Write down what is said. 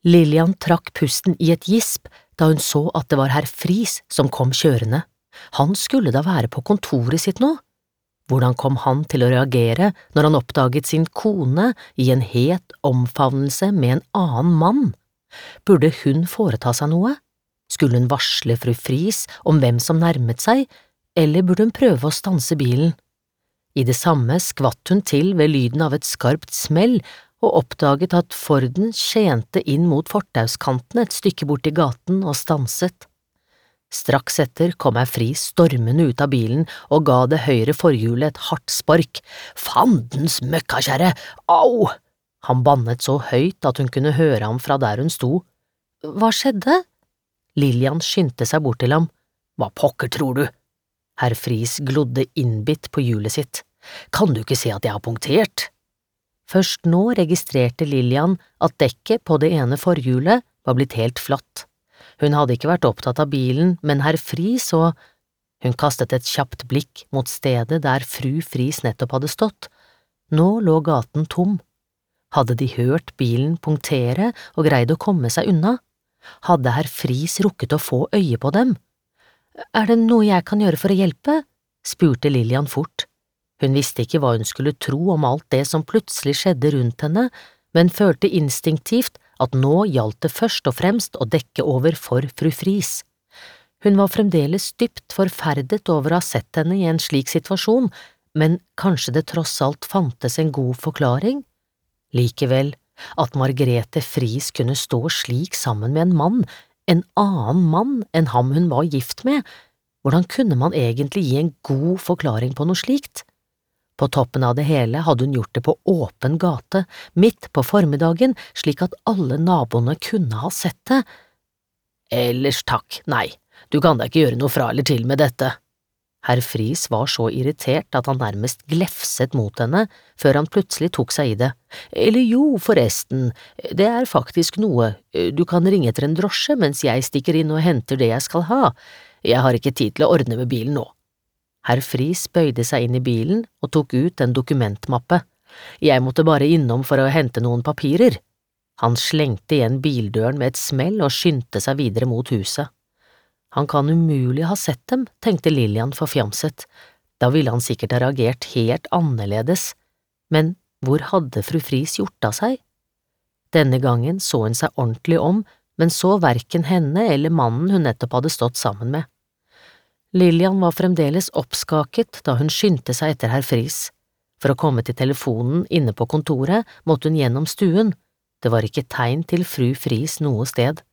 Lillian trakk pusten i et gisp da hun så at det var herr Friis som kom kjørende. Han skulle da være på kontoret sitt nå. Hvordan kom han til å reagere når han oppdaget sin kone i en het omfavnelse med en annen mann? Burde hun foreta seg noe? Skulle hun varsle fru Friis om hvem som nærmet seg, eller burde hun prøve å stanse bilen? I det samme skvatt hun til ved lyden av et skarpt smell og oppdaget at Forden skjente inn mot fortauskanten et stykke bort i gaten og stanset. Straks etter kom herr Friis stormende ut av bilen og ga det høyre forhjulet et hardt spark. «Fandens møkkakjerre! Au!» Han bannet så høyt at hun kunne høre ham fra der hun sto. «Hva skjedde?» Lillian skyndte seg bort til ham. «Hva pokker tror du?» Herr Friis glodde innbitt på hjulet sitt. «Kan du ikke se at jeg har punktert?» Først nå registrerte Lillian at dekket på det ene forhjulet var blitt helt flatt. Hun hadde ikke vært opptatt av bilen, men herr Friis og… Hun kastet et kjapt blikk mot stedet der fru Friis nettopp hadde stått. Nå lå gaten tom. Hadde de hørt bilen punktere og greid å komme seg unna? Hadde herr Friis rukket å få øye på dem? «Er det noe jeg kan gjøre for å hjelpe?» spurte Lillian fort. Hun visste ikke hva hun skulle tro om alt det som plutselig skjedde rundt henne, men følte instinktivt at nå gjaldt det først og fremst å dekke over for fru Friis. Hun var fremdeles dypt forferdet over å ha sett henne i en slik situasjon, men kanskje det tross alt fantes en god forklaring? Likevel, at Margrethe Friis kunne stå slik sammen med en annen mann enn ham hun var gift med, hvordan kunne man egentlig gi en god forklaring på noe slikt? På toppen av det hele hadde hun gjort det på åpen gate, midt på formiddagen, slik at alle naboene kunne ha sett det. «Ellers takk, nei, du kan da ikke gjøre noe fra eller til med dette.» Herr Friis var så irritert at han nærmest glefset mot henne, før han plutselig tok seg i det. «Eller jo, forresten, det er faktisk noe, du kan ringe etter en drosje mens jeg stikker inn og henter det jeg skal ha. Jeg har ikke tid til å ordne med bilen nå.» Herr Friis bøyde seg inn i bilen og tok ut en dokumentmappe. «Jeg måtte bare innom for å hente noen papirer.» Han slengte igjen bildøren med et smell og skyndte seg videre mot huset. Han kan umulig ha sett dem, tenkte Lillian forfjamset. Da ville han sikkert ha reagert helt annerledes. Men hvor hadde fru Friis gjort av seg? Denne gangen så hun seg ordentlig om, men så hverken henne eller mannen hun nettopp hadde stått sammen med. Lillian var fremdeles oppskaket da hun skyndte seg etter herr Friis. For å komme til telefonen inne på kontoret måtte hun gjennom stuen. Det var ikke tegn til fru Friis noe sted.